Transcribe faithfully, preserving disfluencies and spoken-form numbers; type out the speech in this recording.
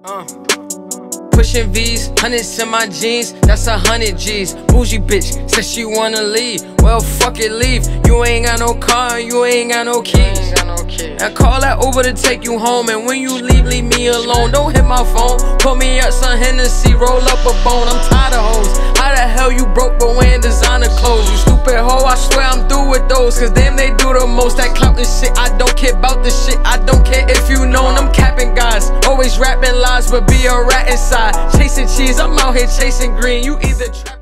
Uh. Pushing V's, hundreds in my jeans, that's a hundred G's. Bougie bitch, says she wanna leave, well fuck it, leave. You ain't got no car, you ain't got no keys. I call that Uber to take you home, and when you leave, leave me alone. Don't hit my phone, put me up some Hennessy, roll up a bone. I'm tired of hoes. How the hell you broke but wearing designer clothes? You stupid hoe, I swear I'm through with those, cause damn they do the most. That clout and shit, I don't care about the shit. I don't care if you know them capping guys, always rapping lies but be a rat inside. Chasing cheese, I'm out here chasing green. You either trap